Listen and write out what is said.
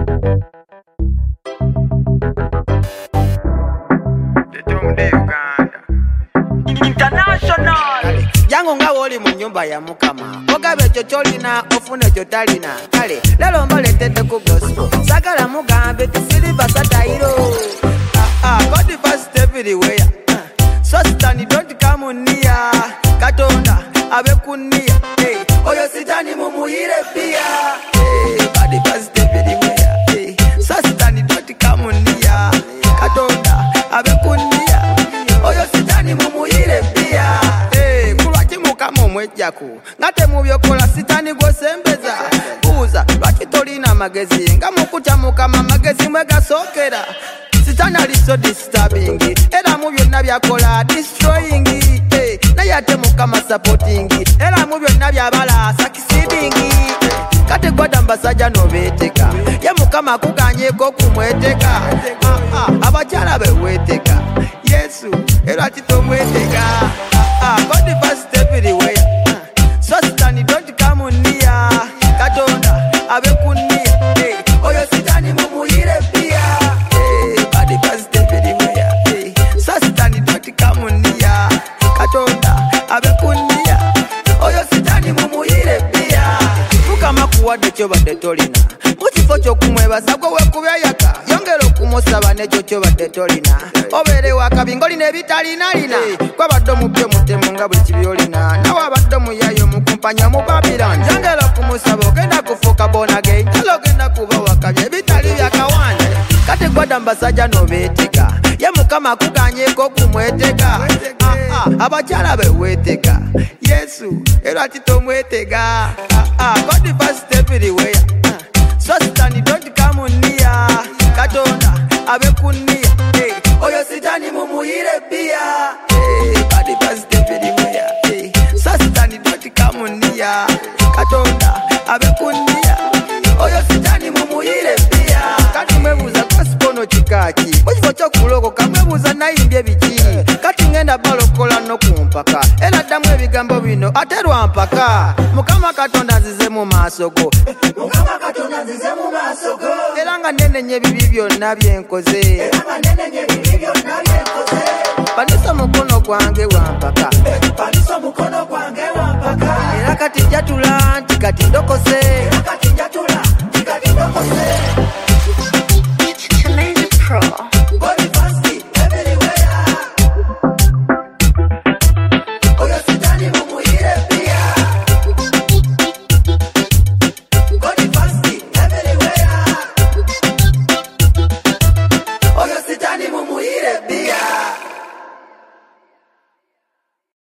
International yango nga woli mu nyumba ya mukama ogabe ekyo kyolina ofuna ekyo talina kale lero mbaletedde ku gospel sagala mugambe tisiliva satayiro God first everywhere so sitani don't come near katonda abe kunia oyo sitani mumuyire pia God first everywhere so sitani don't come near katonda abe kunia oyo sitani mumuyire pia kulwaki mukama mwejjaku ngate mubyokola sitani gwosembeza buuza lwaki tolina magezi nga mukutya mukama magezi mwegasookera sitani ali so disturbing era mu byonna byakola destroying naye ate mukama supporting era mu byonna byabala succeeding kate gwada mbasajja nobeeteka ye mukama akuganyeko kumweteka abakyala beweeteka yesu era kitomweteka God first everywhere so sitani don't come near katonda abe kunia oyo sitani mumuyire pia God first everywhere so sitani don't come near katonda abe kunia oyo sitani mumuyire pia mukama kuwadde kyobadde tolina mukifo kyokumwebaza gwe wekubyayaka yongera okumusaba nekyo kyobadde tolina obeere wakabinga olina ebitalinalina kwabadde omupya omutemu nga buli kibyolina nawe abadde omuyayo omukumpanya mu Babylon yongera okumusaba ogenda kufuuka bonage njala ogenda kuba wakabya ebitali byakawanja kati gwada mbasajja nobeeteka ye mukama akuganyeko okumweteka abakyala beweeteka yesu era kitomwetega God first everywhere so sitani don't come near katonda abe kunia oyo sitani mumuyire pia God first everywhere so sitani don't come near katonda abe kunia oyo sitani mumuyire pia kati mwebuuza gospel kikaki mukifo kyokulokoka mwebuuza nayimbye biki kati ngenda balokola no kumpaka era ddamu ebigambo bino ate lwampaka mukama katonda nzize mu maaso go era nga nenenya ebibi byonna byenkoze panisa mukono gwange wampaka era kati njatula nti kati ndokose